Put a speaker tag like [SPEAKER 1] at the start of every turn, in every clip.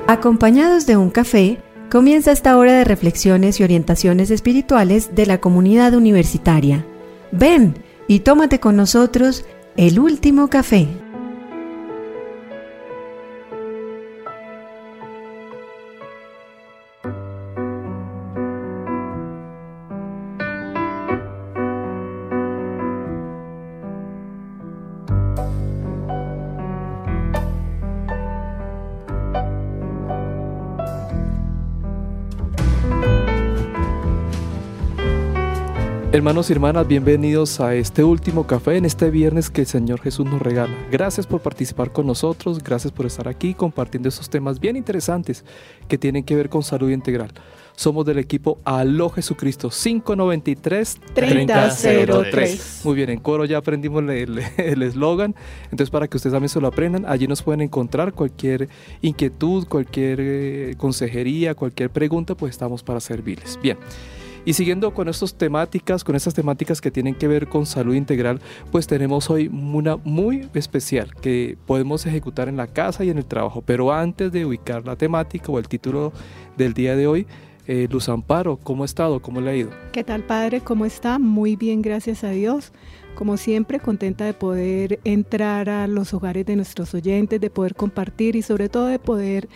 [SPEAKER 1] Acompañados de un café, comienza esta hora de reflexiones y orientaciones espirituales de la comunidad universitaria. Ven y tómate con nosotros el último café.
[SPEAKER 2] Hermanos y hermanas, bienvenidos a este último café en este viernes que el Señor Jesús nos regala. Gracias por participar con nosotros, gracias por estar aquí compartiendo estos temas bien interesantes que tienen que ver con salud integral. Somos del equipo Aló Jesucristo 593-3003. Muy bien, en coro ya aprendimos el eslogan, entonces para que ustedes también se lo aprendan, allí nos pueden encontrar cualquier inquietud, cualquier consejería, cualquier pregunta, pues estamos para servirles. Bien. Y siguiendo con estas temáticas que tienen que ver con salud integral, pues tenemos hoy una muy especial que podemos ejecutar en la casa y en el trabajo. Pero antes de ubicar la temática o el título del día de hoy, Luz Amparo, ¿cómo ha estado? ¿Cómo le ha ido?
[SPEAKER 3] ¿Qué tal, padre? ¿Cómo está? Muy bien, gracias a Dios. Como siempre, contenta de poder entrar a los hogares de nuestros oyentes, de poder compartir y sobre todo de poder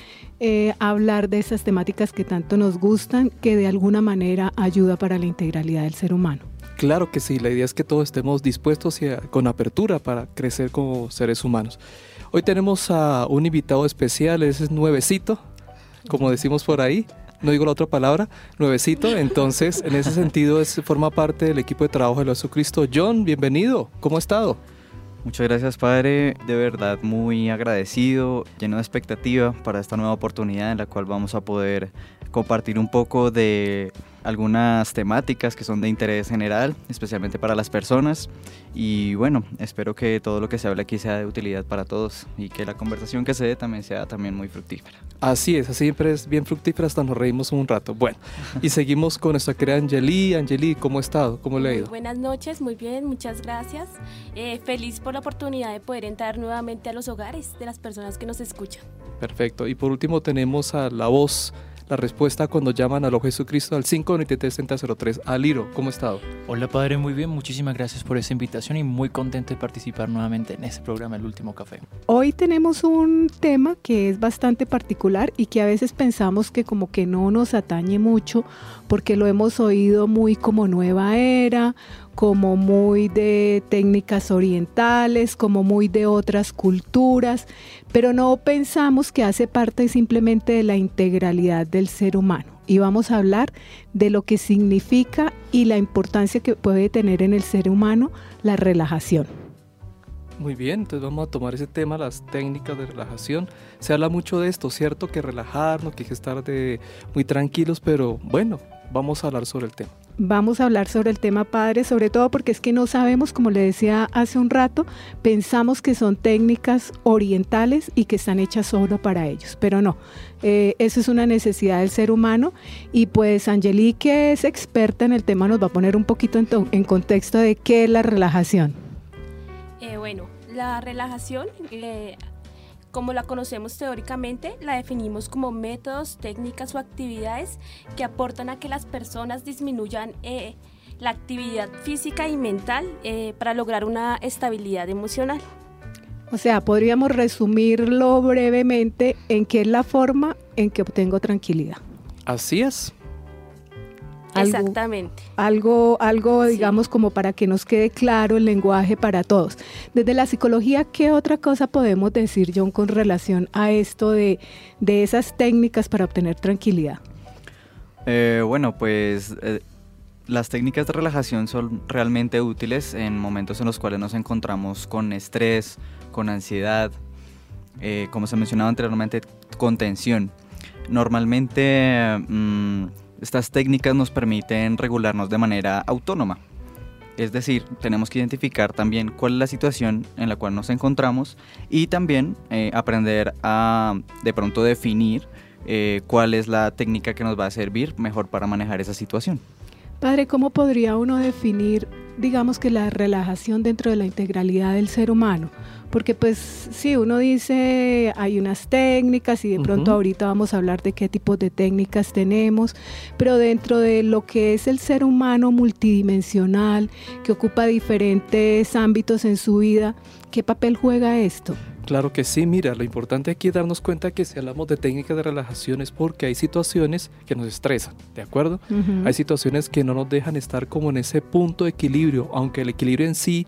[SPEAKER 3] hablar de esas temáticas que tanto nos gustan, que de alguna manera ayuda para la integralidad del ser humano.
[SPEAKER 2] Claro que sí, la idea es que todos estemos dispuestos y con apertura para crecer como seres humanos. Hoy tenemos a un invitado especial, ese es nuevecito, como decimos por ahí. No digo la otra palabra, nuevecito, entonces en ese sentido forma parte del equipo de trabajo de Jesucristo. John, bienvenido, ¿cómo ha estado?
[SPEAKER 4] Muchas gracias, padre, de verdad muy agradecido, lleno de expectativa para esta nueva oportunidad en la cual vamos a poder compartir un poco de algunas temáticas que son de interés general, especialmente para las personas, y bueno, espero que todo lo que se hable aquí sea de utilidad para todos y que la conversación que se dé también sea también muy fructífera.
[SPEAKER 2] Así es, siempre es bien fructífera, hasta nos reímos un rato. Bueno, y seguimos con nuestra querida Angeli. Angeli, ¿cómo ha estado? ¿Cómo le ha ido?
[SPEAKER 5] Buenas noches, muy bien, muchas gracias. Feliz por la oportunidad de poder entrar nuevamente a los hogares de las personas que nos escuchan.
[SPEAKER 2] Perfecto, y por último tenemos a la voz, la respuesta cuando llaman a Aló Jesucristo al 593-3003. Aliro, ¿cómo ha estado?
[SPEAKER 6] Hola, padre, muy bien, muchísimas gracias por esta invitación y muy contento de participar nuevamente en este programa, El Último Café.
[SPEAKER 3] Hoy tenemos un tema que es bastante particular y que a veces pensamos que como que no nos atañe mucho porque lo hemos oído muy como nueva era, como muy de técnicas orientales, como muy de otras culturas, pero no pensamos que hace parte simplemente de la integralidad del ser humano. Y vamos a hablar de lo que significa y la importancia que puede tener en el ser humano la relajación.
[SPEAKER 2] Muy bien, entonces vamos a tomar ese tema, las técnicas de relajación. Se habla mucho de esto, ¿cierto? Que relajarnos, que hay que estar muy tranquilos, pero bueno, vamos a hablar sobre el tema.
[SPEAKER 3] Vamos a hablar sobre el tema, padre, sobre todo porque es que no sabemos, como le decía hace un rato, pensamos que son técnicas orientales y que están hechas solo para ellos, pero no, eso es una necesidad del ser humano y pues Angeli, que es experta en el tema, nos va a poner un poquito en contexto de qué es la relajación.
[SPEAKER 5] Bueno, la relajación, como la conocemos teóricamente, la definimos como métodos, técnicas o actividades que aportan a que las personas disminuyan la actividad física y mental para lograr una estabilidad emocional.
[SPEAKER 3] O sea, podríamos resumirlo brevemente en qué es la forma en que obtengo tranquilidad.
[SPEAKER 2] Así es.
[SPEAKER 5] Exactamente.
[SPEAKER 3] Algo digamos, como para que nos quede claro el lenguaje para todos. Desde la psicología, ¿qué otra cosa podemos decir, John, con relación a esto de esas técnicas para obtener tranquilidad?
[SPEAKER 4] Bueno, pues las técnicas de relajación son realmente útiles en momentos en los cuales nos encontramos con estrés, con ansiedad, como se mencionaba anteriormente, con tensión. Normalmente estas técnicas nos permiten regularnos de manera autónoma. Es decir, tenemos que identificar también cuál es la situación en la cual nos encontramos y también aprender a de pronto definir cuál es la técnica que nos va a servir mejor para manejar esa situación.
[SPEAKER 3] Padre, ¿cómo podría uno definir digamos que la relajación dentro de la integralidad del ser humano, porque pues sí, uno dice hay unas técnicas y de pronto ahorita vamos a hablar de qué tipos de técnicas tenemos, pero dentro de lo que es el ser humano multidimensional, que ocupa diferentes ámbitos en su vida, ¿qué papel juega esto?
[SPEAKER 2] Claro que sí, mira, lo importante aquí es darnos cuenta que si hablamos de técnicas de relajación es porque hay situaciones que nos estresan, ¿de acuerdo? Hay situaciones que no nos dejan estar como en ese punto de equilibrio, aunque el equilibrio en sí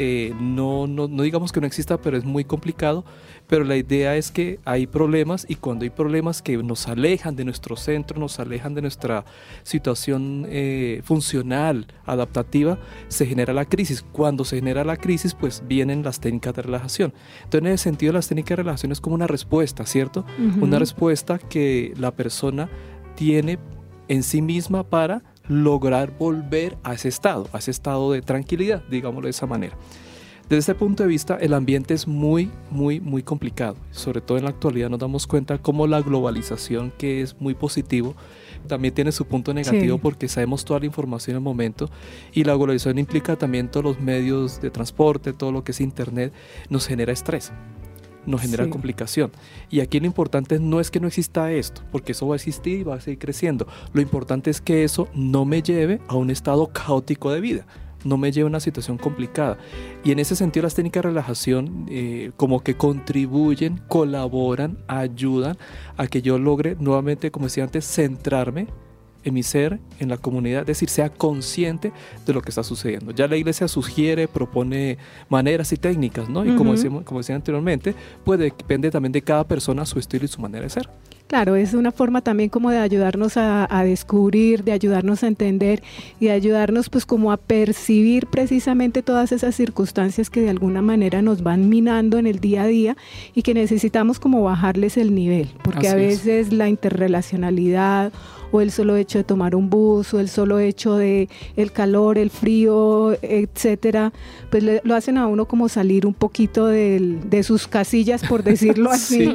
[SPEAKER 2] no digamos que no exista, pero es muy complicado, pero la idea es que hay problemas y cuando hay problemas que nos alejan de nuestro centro, nos alejan de nuestra situación funcional, adaptativa, se genera la crisis. Cuando se genera la crisis, pues vienen las técnicas de relajación. Entonces, en ese sentido, las técnicas de relajación es como una respuesta, ¿cierto? Una respuesta que la persona tiene en sí misma para lograr volver a ese estado de tranquilidad, digámoslo de esa manera. Desde este punto de vista, el ambiente es muy complicado. Sobre todo en la actualidad nos damos cuenta cómo la globalización, que es muy positivo, también tiene su punto negativo porque sabemos toda la información en el momento y la globalización implica también todos los medios de transporte, todo lo que es internet, nos genera estrés. Nos genera complicación. Y aquí lo importante no es que no exista esto, porque eso va a existir y va a seguir creciendo. Lo importante es que eso no me lleve a un estado caótico de vida, no me lleve a una situación complicada. Y en ese sentido las técnicas de relajación como que contribuyen, colaboran, ayudan a que yo logre nuevamente, como decía antes, centrarme en mi ser, en la comunidad, es decir, sea consciente de lo que está sucediendo. Ya la iglesia sugiere, propone maneras y técnicas, ¿no? Y como decía anteriormente, pues depende también de cada persona, su estilo y su manera de ser.
[SPEAKER 3] Claro, es una forma también como de ayudarnos a descubrir, de ayudarnos a entender y de ayudarnos pues como a percibir precisamente todas esas circunstancias que de alguna manera nos van minando en el día a día y que necesitamos como bajarles el nivel, porque a veces la interrelacionalidad o el solo hecho de tomar un bus o el solo hecho de el calor, el frío, etcétera, pues lo hacen a uno como salir un poquito de sus casillas, por decirlo así,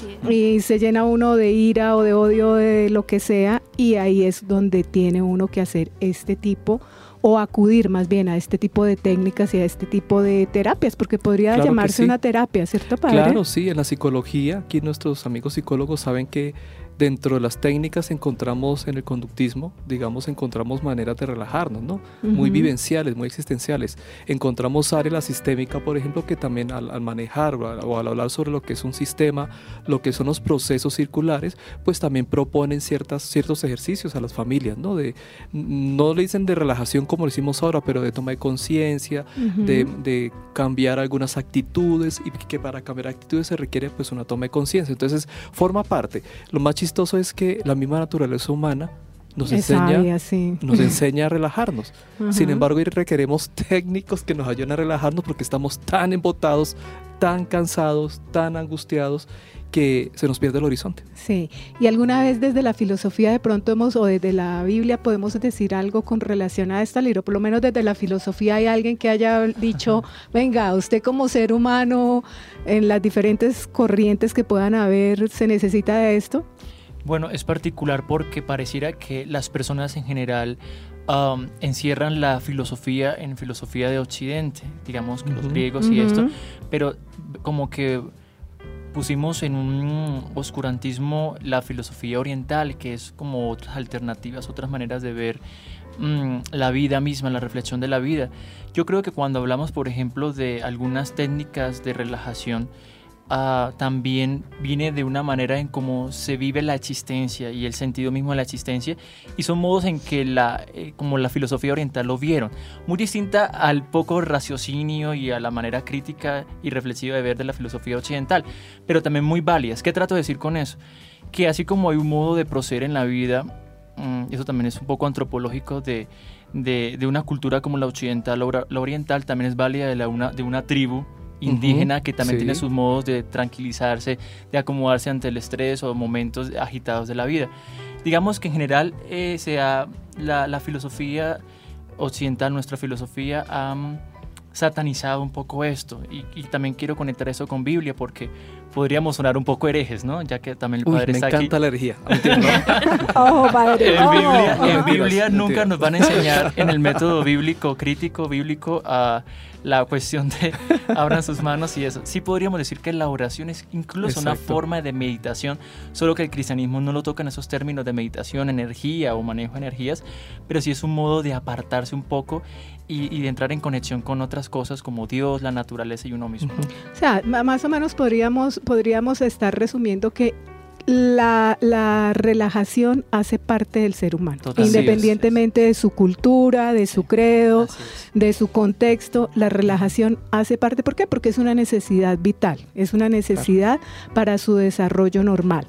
[SPEAKER 3] y se llena uno de ira o de odio, de lo que sea, y ahí es donde tiene uno que hacer este tipo o acudir más bien a este tipo de técnicas y a este tipo de terapias, porque podría llamarse una terapia, ¿cierto, padre?
[SPEAKER 2] Claro, sí, en la psicología, aquí nuestros amigos psicólogos saben que dentro de las técnicas encontramos en el conductismo, digamos, encontramos maneras de relajarnos, ¿no? Muy vivenciales, muy existenciales. Encontramos área sistémica, por ejemplo, que también al manejar o al hablar sobre lo que es un sistema, lo que son los procesos circulares, pues también proponen ciertos ejercicios a las familias, ¿no? No le dicen de relajación como lo hicimos ahora, pero de toma de conciencia, de cambiar algunas actitudes, y que para cambiar actitudes se requiere pues una toma de conciencia. Entonces forma parte. Lo más chistoso es que la misma naturaleza humana nos enseña a relajarnos. Sin embargo, hoy requeremos técnicos que nos ayuden a relajarnos porque estamos tan embotados, tan cansados, tan angustiados, que se nos pierde el horizonte.
[SPEAKER 3] Sí, y alguna vez desde la filosofía de pronto o desde la Biblia podemos decir algo con relación a este libro, por lo menos desde la filosofía hay alguien que haya dicho, venga, usted como ser humano, en las diferentes corrientes que puedan haber, ¿se necesita de esto?
[SPEAKER 6] Bueno, es particular porque pareciera que las personas en general encierran la filosofía en filosofía de Occidente, digamos que los griegos y esto, pero como que pusimos en un oscurantismo la filosofía oriental, que es como otras alternativas, otras maneras de ver la vida misma, la reflexión de la vida. Yo creo que cuando hablamos, por ejemplo, de algunas técnicas de relajación, también viene de una manera en cómo se vive la existencia y el sentido mismo de la existencia, y son modos en que como la filosofía oriental lo vieron, muy distinta al poco raciocinio y a la manera crítica y reflexiva de ver de la filosofía occidental, pero también muy válidas. ¿Qué trato de decir con eso? Que así como hay un modo de proceder en la vida, eso también es un poco antropológico de una cultura como la occidental o la oriental, también es válida de una tribu indígena que también tiene sus modos de tranquilizarse, de acomodarse ante el estrés o momentos agitados de la vida. Digamos que en general la filosofía occidental, nuestra filosofía, ha satanizado un poco esto, y también quiero conectar eso con Biblia porque podríamos sonar un poco herejes, ¿no? Ya que también el padre
[SPEAKER 2] me
[SPEAKER 6] está aquí.
[SPEAKER 2] encanta la herejía. ¿Entiendo?
[SPEAKER 3] ¡Oh, padre!
[SPEAKER 6] En Biblia nunca nos van a enseñar en el método bíblico, crítico bíblico, a la cuestión de abran sus manos y eso. Sí podríamos decir que la oración es incluso una forma de meditación, solo que el cristianismo no lo toca en esos términos de meditación, energía o manejo de energías, pero sí es un modo de apartarse un poco y de entrar en conexión con otras cosas como Dios, la naturaleza y uno mismo.
[SPEAKER 3] O sea, más o menos podríamos estar resumiendo que la relajación hace parte del ser humano, independientemente de su cultura, de su credo, de su contexto. La relajación hace parte. ¿Por qué? Porque es una necesidad vital, es una necesidad para su desarrollo normal.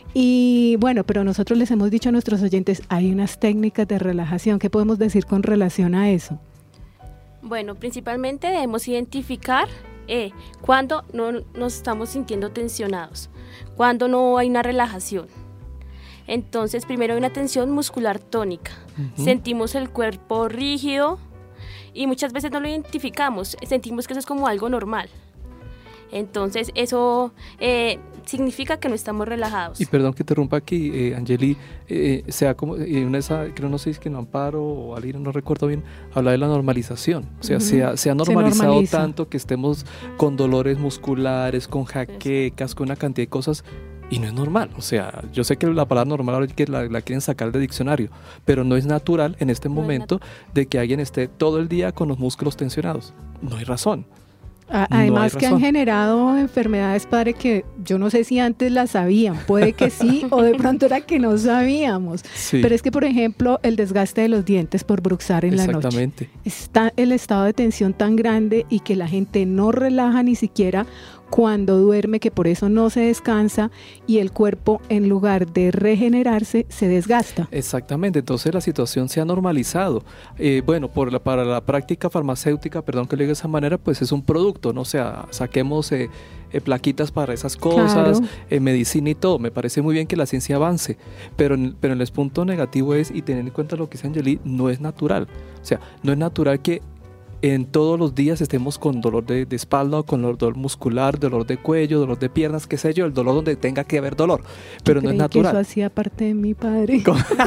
[SPEAKER 3] Y bueno, pero nosotros les hemos dicho a nuestros oyentes, hay unas técnicas de relajación. ¿Qué podemos decir con relación a eso?
[SPEAKER 5] Bueno, principalmente debemos identificar cuando no nos estamos sintiendo tensionados, cuando no hay una relajación. Entonces, primero hay una tensión muscular tónica. Sentimos el cuerpo rígido y muchas veces no lo identificamos, sentimos que eso es como algo normal. Entonces, eso significa que no estamos relajados.
[SPEAKER 2] Y perdón que interrumpa aquí, Angeli, sea como, creo no sé si es que no Amparo o Alina, no recuerdo bien, habla de la normalización. O sea, se ha normalizado tanto que estemos con dolores musculares, con jaquecas, con una cantidad de cosas, y no es normal. O sea, yo sé que la palabra normal ahora que la quieren sacar del diccionario, pero no es natural en este momento de que alguien esté todo el día con los músculos tensionados. No hay razón.
[SPEAKER 3] Además que han generado enfermedades, padre, que yo no sé si antes las sabían, puede que sí, o de pronto era que no sabíamos. Sí. Pero es que, por ejemplo, el desgaste de los dientes por bruxar en la noche. Exactamente. Está el estado de tensión tan grande y que la gente no relaja ni siquiera cuando duerme, que por eso no se descansa y el cuerpo, en lugar de regenerarse, se desgasta.
[SPEAKER 2] Exactamente, entonces la situación se ha normalizado. Bueno, para la práctica farmacéutica, perdón que lo diga de esa manera, pues es un producto, ¿no? O sea, saquemos plaquitas para esas cosas, claro. Medicina y todo. Me parece muy bien que la ciencia avance, pero el punto negativo es, y teniendo en cuenta lo que dice Angeli, no es natural. O sea, no es natural que en todos los días estemos con dolor de espalda, con dolor muscular, dolor de cuello, dolor de piernas, qué sé yo, el dolor donde tenga que haber dolor, pero no es natural.
[SPEAKER 3] Que eso hacía parte de mi padre.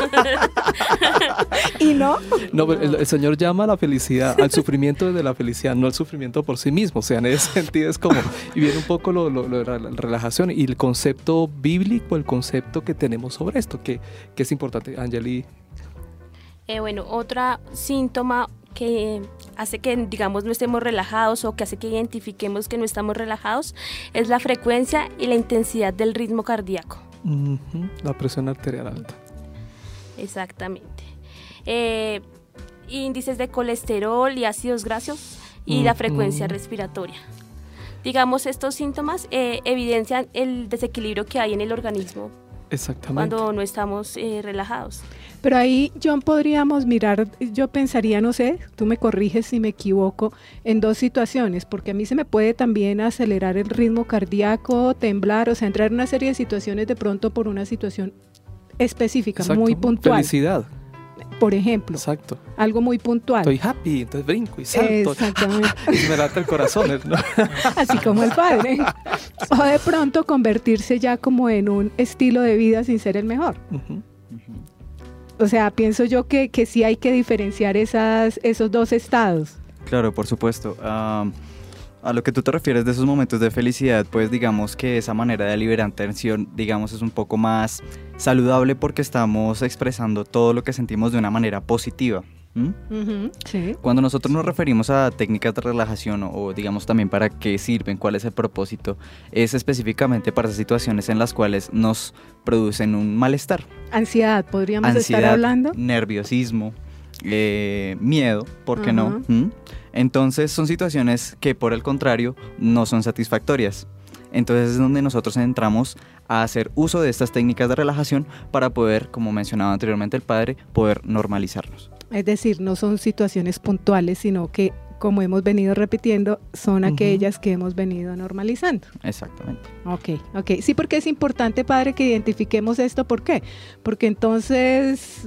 [SPEAKER 3] ¿Y no?
[SPEAKER 2] No, el Señor llama a la felicidad, al sufrimiento de la felicidad, no al sufrimiento por sí mismo. O sea, en ese sentido es como, y viene un poco lo de la relajación y el concepto bíblico, el concepto que tenemos sobre esto, que es importante. Angeli.
[SPEAKER 5] Bueno, otro síntoma que hace que, digamos, no estemos relajados o que hace que identifiquemos que no estamos relajados es la frecuencia y la intensidad del ritmo cardíaco.
[SPEAKER 2] La presión arterial alta.
[SPEAKER 5] Exactamente. Índices de colesterol y ácidos grasos y la frecuencia respiratoria. Digamos, estos síntomas evidencian el desequilibrio que hay en el organismo.
[SPEAKER 2] Exactamente.
[SPEAKER 5] Cuando no estamos relajados.
[SPEAKER 3] Pero ahí, John, podríamos mirar, yo pensaría, no sé, tú me corriges si me equivoco, en dos situaciones, porque a mí se me puede también acelerar el ritmo cardíaco, temblar, o sea, entrar en una serie de situaciones de pronto por una situación específica, exacto, muy puntual.
[SPEAKER 2] Felicidad.
[SPEAKER 3] Por ejemplo.
[SPEAKER 2] Exacto.
[SPEAKER 3] Algo muy puntual.
[SPEAKER 2] Estoy happy, entonces brinco y salto.
[SPEAKER 3] Exactamente.
[SPEAKER 2] Y me late el corazón, ¿no?
[SPEAKER 3] Así como el padre. O de pronto convertirse ya como en un estilo de vida sin ser el mejor. O sea, pienso yo que sí hay que diferenciar esos dos estados.
[SPEAKER 4] Claro, por supuesto. A lo que tú te refieres de esos momentos de felicidad, pues digamos que esa manera de liberar tensión, digamos, es un poco más saludable porque estamos expresando todo lo que sentimos de una manera positiva.
[SPEAKER 3] Sí.
[SPEAKER 4] Cuando nosotros nos referimos a técnicas de relajación o digamos también para qué sirven, cuál es el propósito, es específicamente para esas situaciones en las cuales nos producen un malestar.
[SPEAKER 3] Ansiedad, podríamos estar hablando.
[SPEAKER 4] Nerviosismo, miedo, ¿por qué no? Entonces son situaciones que por el contrario no son satisfactorias. Entonces es donde nosotros entramos a hacer uso de estas técnicas de relajación para poder, como mencionaba anteriormente el padre, poder normalizarnos.
[SPEAKER 3] Es decir, no son situaciones puntuales, sino que, como hemos venido repitiendo, son aquellas que hemos venido normalizando.
[SPEAKER 4] Exactamente.
[SPEAKER 3] Ok. Sí, porque es importante, padre, que identifiquemos esto. ¿Por qué? Porque entonces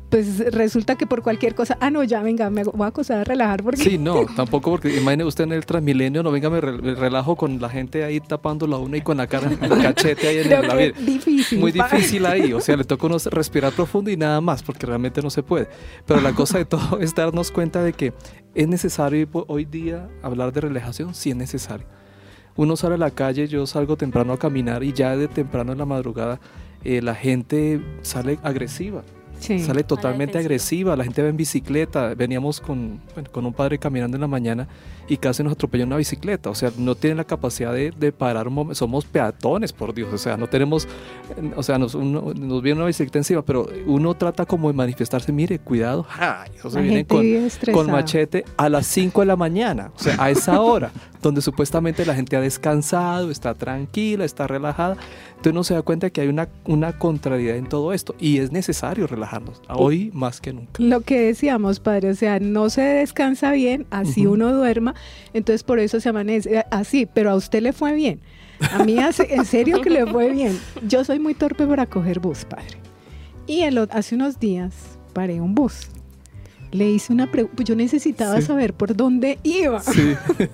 [SPEAKER 3] pues resulta que por cualquier cosa, no, ya venga, me voy a acostar a relajar porque...
[SPEAKER 2] Sí, no, tampoco, porque imagine usted en el Transmilenio, no venga, me relajo con la gente ahí tapando la una y con la cara, el cachete ahí en
[SPEAKER 3] Creo
[SPEAKER 2] el
[SPEAKER 3] que es difícil.
[SPEAKER 2] Muy difícil ahí, o sea, le toca a uno respirar profundo y nada más, porque realmente no se puede. Pero la cosa de todo es darnos cuenta de que es necesario hoy día hablar de relajación, sí es necesario. Uno sale a la calle, yo salgo temprano a caminar y ya de temprano en la madrugada la gente sale agresiva.
[SPEAKER 3] Sí.
[SPEAKER 2] Sale totalmente agresiva, la gente va en bicicleta, veníamos con un padre caminando en la mañana y casi nos atropelló una bicicleta, o sea, no tienen la capacidad de parar un momento, somos peatones, por Dios, o sea, no tenemos, o sea, nos viene una bicicleta encima, pero uno trata como de manifestarse, mire, cuidado, o sea, vienen con machete a las 5 de la mañana, o sea, a esa hora, donde supuestamente la gente ha descansado, está tranquila, está relajada, entonces uno se da cuenta que hay una contrariedad en todo esto y es necesario relajarnos, hoy más que nunca.
[SPEAKER 3] Lo que decíamos, padre, o sea, no se descansa bien, así uno duerma, entonces por eso se amanece así, pero a usted le fue bien. A mí en serio que le fue bien. Yo soy muy torpe para coger bus, padre. Y hace unos días paré un bus. Le hice una pregunta, pues yo necesitaba saber por dónde iba. Sí.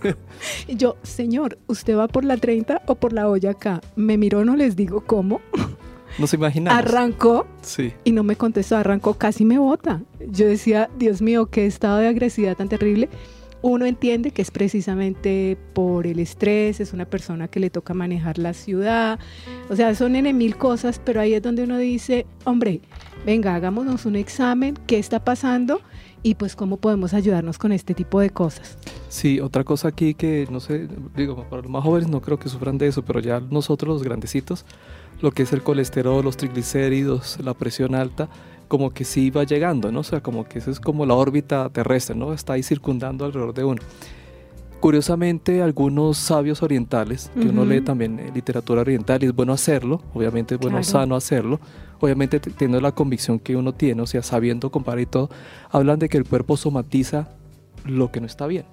[SPEAKER 3] Y yo, señor, ¿usted va por la 30 o por la Boyacá? Me miró, no les digo cómo.
[SPEAKER 2] No se imaginaba.
[SPEAKER 3] Arrancó y no me contestó, arrancó, casi me bota. Yo decía, Dios mío, qué estado de agresividad tan terrible. Uno entiende que es precisamente por el estrés, es una persona que le toca manejar la ciudad, o sea, son mil cosas, pero ahí es donde uno dice, hombre, venga, hagámonos un examen, ¿qué está pasando? Y pues cómo podemos ayudarnos con este tipo de cosas.
[SPEAKER 2] Sí, otra cosa aquí que, no sé, digo, para los más jóvenes no creo que sufran de eso, pero ya nosotros los grandecitos, lo que es el colesterol, los triglicéridos, la presión alta, como que sí va llegando, ¿no? O sea, como que eso es como la órbita terrestre, ¿no? Está ahí circundando alrededor de uno. Curiosamente, algunos sabios orientales, que uno lee también literatura oriental, y es bueno hacerlo, obviamente es bueno, sano hacerlo, obviamente teniendo la convicción que uno tiene, o sea, sabiendo comparar y todo, hablan de que el cuerpo somatiza lo que no está bien.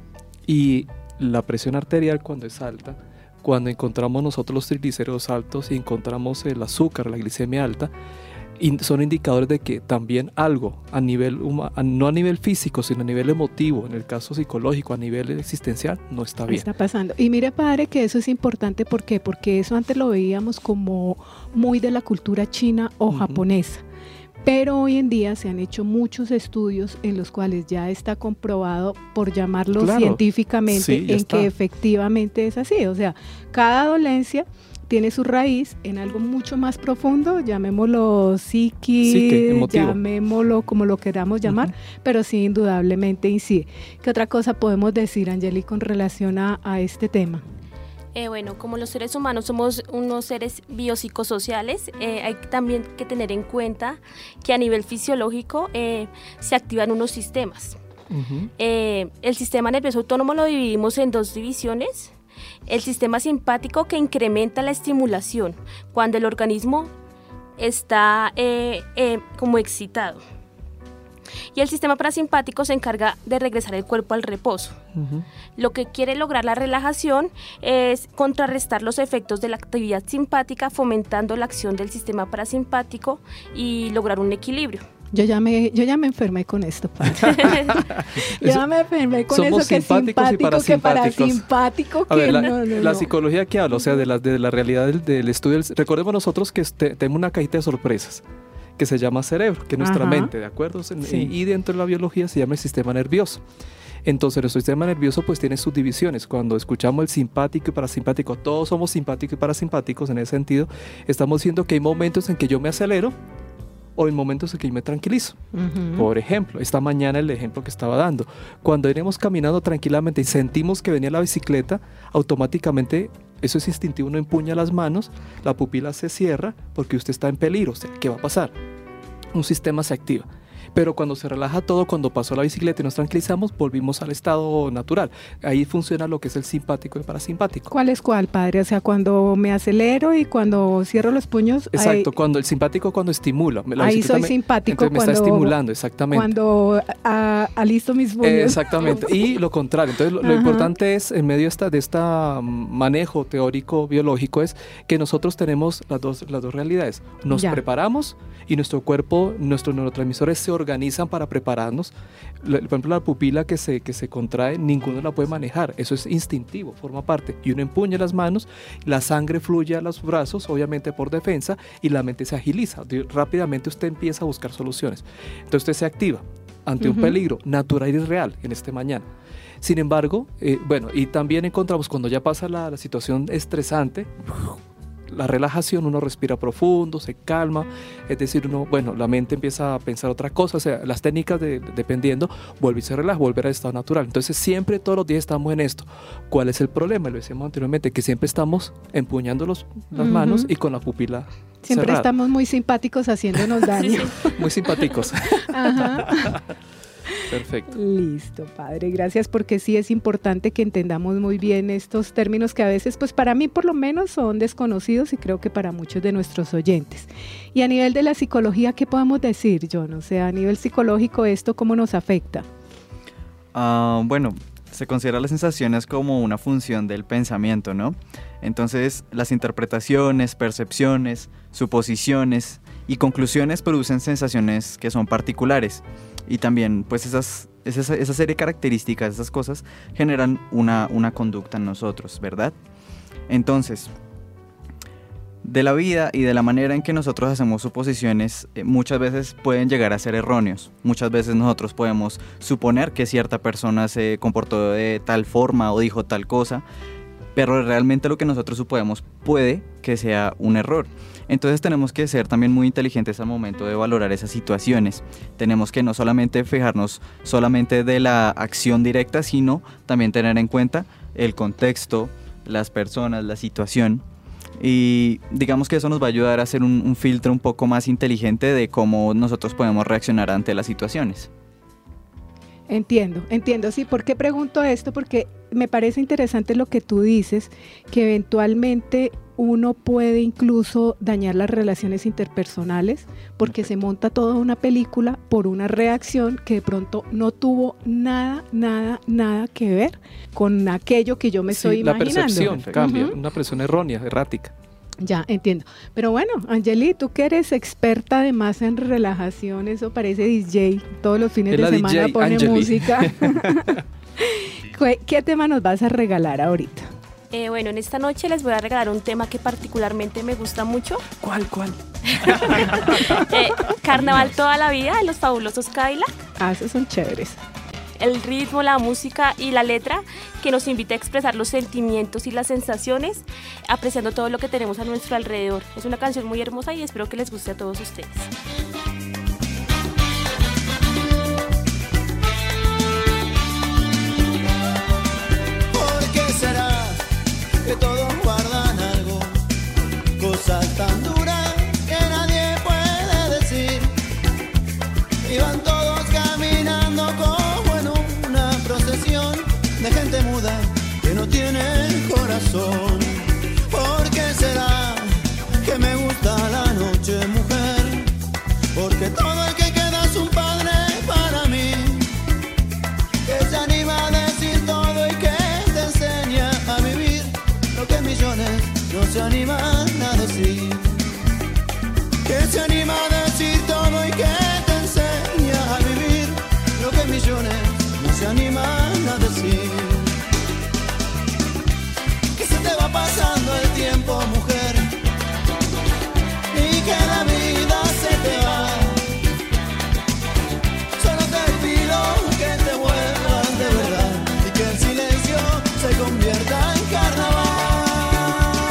[SPEAKER 2] Y la presión arterial cuando es alta, cuando encontramos nosotros los triglicéridos altos y encontramos el azúcar, la glicemia alta, y son indicadores de que también algo a nivel no a nivel físico, sino a nivel emotivo, en el caso psicológico, a nivel existencial, no está bien.
[SPEAKER 3] Está pasando. Y mire, padre, que eso es importante, ¿por qué? Porque eso antes lo veíamos como muy de la cultura china o japonesa. Pero hoy en día se han hecho muchos estudios en los cuales ya está comprobado, por llamarlo científicamente, en que efectivamente es así. O sea, cada dolencia tiene su raíz en algo mucho más profundo, llamémoslo psique, llamémoslo como lo queramos llamar, pero sí indudablemente incide. ¿Qué otra cosa podemos decir, Angeli, con relación a este tema?
[SPEAKER 5] Bueno, como los seres humanos somos unos seres biopsicosociales, hay también que tener en cuenta que a nivel fisiológico se activan unos sistemas. El sistema nervioso autónomo lo dividimos en dos divisiones. El sistema simpático, que incrementa la estimulación cuando el organismo está como excitado. Y el sistema parasimpático se encarga de regresar el cuerpo al reposo. Lo que quiere lograr la relajación es contrarrestar los efectos de la actividad simpática, fomentando la acción del sistema parasimpático y lograr un equilibrio.
[SPEAKER 3] Yo ya me enfermé con esto, padre. Ya me enfermé con eso, que simpático, que parasimpático.
[SPEAKER 2] La psicología que habla, o sea, de la realidad del estudio, recordemos nosotros que tenemos una cajita de sorpresas que se llama cerebro, que es nuestra mente, ¿de acuerdo? Y dentro de la biología se llama el sistema nervioso. Entonces, nuestro sistema nervioso pues tiene subdivisiones. Cuando escuchamos el simpático y parasimpático, todos somos simpáticos y parasimpáticos en ese sentido, estamos diciendo que hay momentos en que yo me acelero o en momentos en que yo me tranquilizo. Por ejemplo, esta mañana el ejemplo que estaba dando, cuando iremos caminando tranquilamente y sentimos que venía la bicicleta, automáticamente, eso es instintivo, uno empuña las manos, la pupila se cierra porque usted está en peligro. O sea, ¿qué va a pasar? Un sistema se activa. Pero cuando se relaja todo, cuando pasó la bicicleta y nos tranquilizamos, volvimos al estado natural. Ahí funciona lo que es el simpático y el parasimpático.
[SPEAKER 3] ¿Cuál es cuál, padre? O sea, cuando me acelero y cuando cierro los puños.
[SPEAKER 2] Exacto, cuando el simpático cuando estimula.
[SPEAKER 3] Ahí soy simpático.
[SPEAKER 2] Entonces me está estimulando, exactamente.
[SPEAKER 3] Cuando alisto mis puños.
[SPEAKER 2] Exactamente, y lo contrario. Entonces lo importante es, en medio de este manejo teórico biológico, es que nosotros tenemos las dos realidades. Nos preparamos y nuestro cuerpo, nuestros neurotransmisores se organizan para prepararnos. Por ejemplo, la pupila que se contrae, ninguno la puede manejar. Eso es instintivo, forma parte. Y uno empuña las manos, la sangre fluye a los brazos, obviamente por defensa, y la mente se agiliza. Rápidamente usted empieza a buscar soluciones. Entonces usted se activa ante un peligro natural y real en este mañana. Sin embargo, y también encontramos cuando ya pasa la situación estresante, la relajación, uno respira profundo, se calma, es decir, la mente empieza a pensar otra cosa, o sea, las técnicas dependiendo, vuelve y se relaja, volver al estado natural. Entonces siempre, todos los días estamos en esto. ¿Cuál es el problema? Lo decíamos anteriormente, que siempre estamos empuñando las manos y con la pupila
[SPEAKER 3] siempre
[SPEAKER 2] cerrada.
[SPEAKER 3] Estamos muy simpáticos haciéndonos daño.
[SPEAKER 5] Sí.
[SPEAKER 2] Muy simpáticos.
[SPEAKER 3] Ajá.
[SPEAKER 2] Perfecto.
[SPEAKER 3] Listo, padre, gracias, porque sí es importante que entendamos muy bien estos términos que a veces, pues para mí por lo menos son desconocidos y creo que para muchos de nuestros oyentes. Y a nivel de la psicología, ¿qué podemos decir, John? O sea, a nivel psicológico, ¿esto cómo nos afecta?
[SPEAKER 4] Bueno, se considera las sensaciones como una función del pensamiento, ¿no? Entonces, las interpretaciones, percepciones, suposiciones y conclusiones producen sensaciones que son particulares. Y también, pues, esa serie de características, esas cosas, generan una conducta en nosotros, ¿verdad? Entonces, de la vida y de la manera en que nosotros hacemos suposiciones, muchas veces pueden llegar a ser erróneos. Muchas veces nosotros podemos suponer que cierta persona se comportó de tal forma o dijo tal cosa, pero realmente lo que nosotros suponemos puede que sea un error. Entonces tenemos que ser también muy inteligentes al momento de valorar esas situaciones. Tenemos que no solamente fijarnos solamente de la acción directa, sino también tener en cuenta el contexto, las personas, la situación. Y digamos que eso nos va a ayudar a hacer un filtro un poco más inteligente de cómo nosotros podemos reaccionar ante las situaciones.
[SPEAKER 3] Entiendo, sí. ¿Por qué pregunto esto? Porque me parece interesante lo que tú dices, que eventualmente uno puede incluso dañar las relaciones interpersonales porque se monta toda una película por una reacción que de pronto no tuvo nada que ver con aquello que yo me estoy imaginando.
[SPEAKER 2] La percepción cambia, una percepción errónea, errática.
[SPEAKER 3] Ya, entiendo. Pero bueno, Angeli, tú que eres experta además en relajación, eso parece DJ, todos los fines de semana
[SPEAKER 2] DJ,
[SPEAKER 3] pone
[SPEAKER 2] Angeli.
[SPEAKER 3] música. ¿Qué tema nos vas a regalar ahorita?
[SPEAKER 5] Bueno, en esta noche les voy a regalar un tema que particularmente me gusta mucho.
[SPEAKER 2] ¿Cuál?
[SPEAKER 5] Carnaval toda la vida de los fabulosos Cadillac.
[SPEAKER 3] Esos son chéveres.
[SPEAKER 5] El ritmo, la música y la letra que nos invita a expresar los sentimientos y las sensaciones, apreciando todo lo que tenemos a nuestro alrededor. Es una canción muy hermosa y espero que les guste a todos ustedes.
[SPEAKER 7] ¿Por qué será que todos guardan algo? Cosas tan duras que nadie puede decir. Y van todos caminando como en una procesión de gente muda que no tiene corazón. ¿Por qué será que me gusta la noche, mujer? Porque todo el que queda es un padre para mí, que se anima a decir todo y que te enseña a vivir lo que millones no se animan a decir. Que se anima a decir todo y que te enseña a vivir lo que millones no se animan a decir. Que se te va pasando el tiempo, mujer, y que la vida se te va. Solo te pido que te vuelvas de verdad y que el silencio se convierta en carnaval.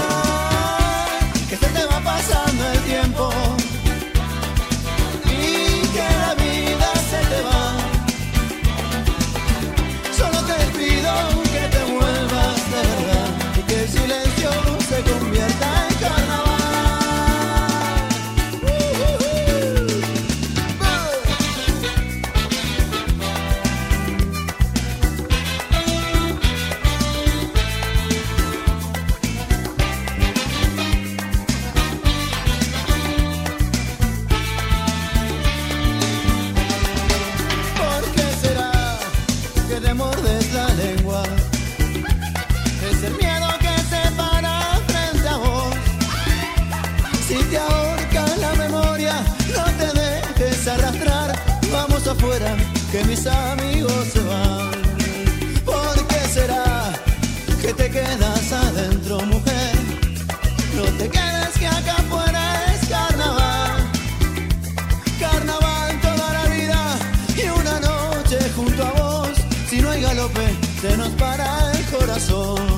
[SPEAKER 7] Que se te va pasando el tiempo y mis amigos se van. ¿Por qué será que te quedas adentro, mujer? No te quedes, que acá afuera es carnaval. Carnaval toda la vida y una noche junto a vos. Si no hay galope, se nos para el corazón.